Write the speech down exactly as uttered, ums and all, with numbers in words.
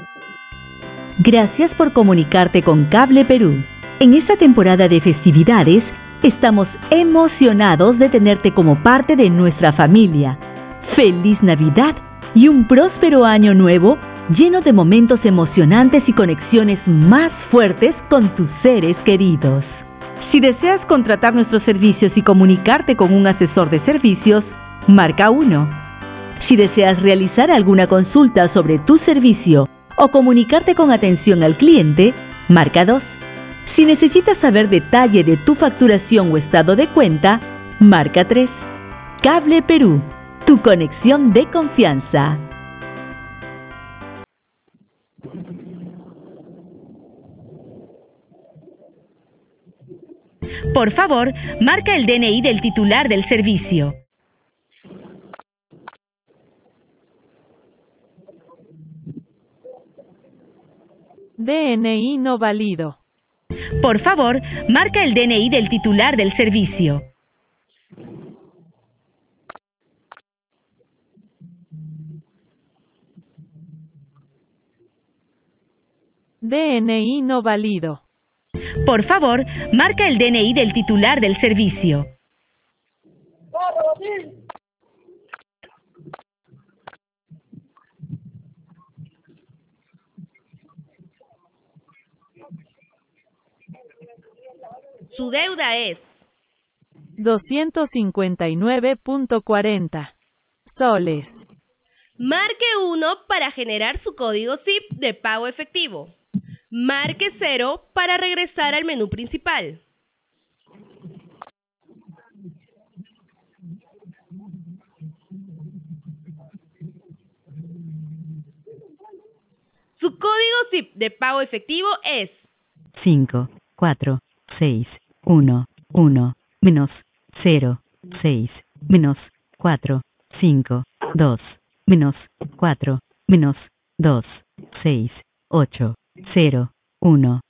Gracias por comunicarte con Cable Perú. En esta temporada de festividades, estamos emocionados de tenerte como parte de nuestra familia. ¡Feliz Navidad y un próspero año nuevo lleno de momentos emocionantes y conexiones más fuertes con tus seres queridos! Si deseas contratar nuestros servicios y comunicarte con un asesor de servicios, marca uno. Si deseas realizar alguna consulta sobre tu servicio o comunicarte con atención al cliente, marca dos. Si necesitas saber detalle de tu facturación o estado de cuenta, marca tres. Cable Perú, tu conexión de confianza. Por favor, marca el D N I del titular del servicio. D N I no válido. Por favor, marca el D N I del titular del servicio. D N I no válido. Por favor, marca el D N I del titular del servicio. Su deuda es doscientos cincuenta y nueve punto cuarenta soles. Marque uno para generar su código S I P de pago efectivo. Marque cero para regresar al menú principal. Su código S I P de pago efectivo es cinco, cuatro, seis, uno, uno, menos cero, seis, menos cuatro, cinco, dos, menos cuatro, menos dos, seis, ocho, cero, uno,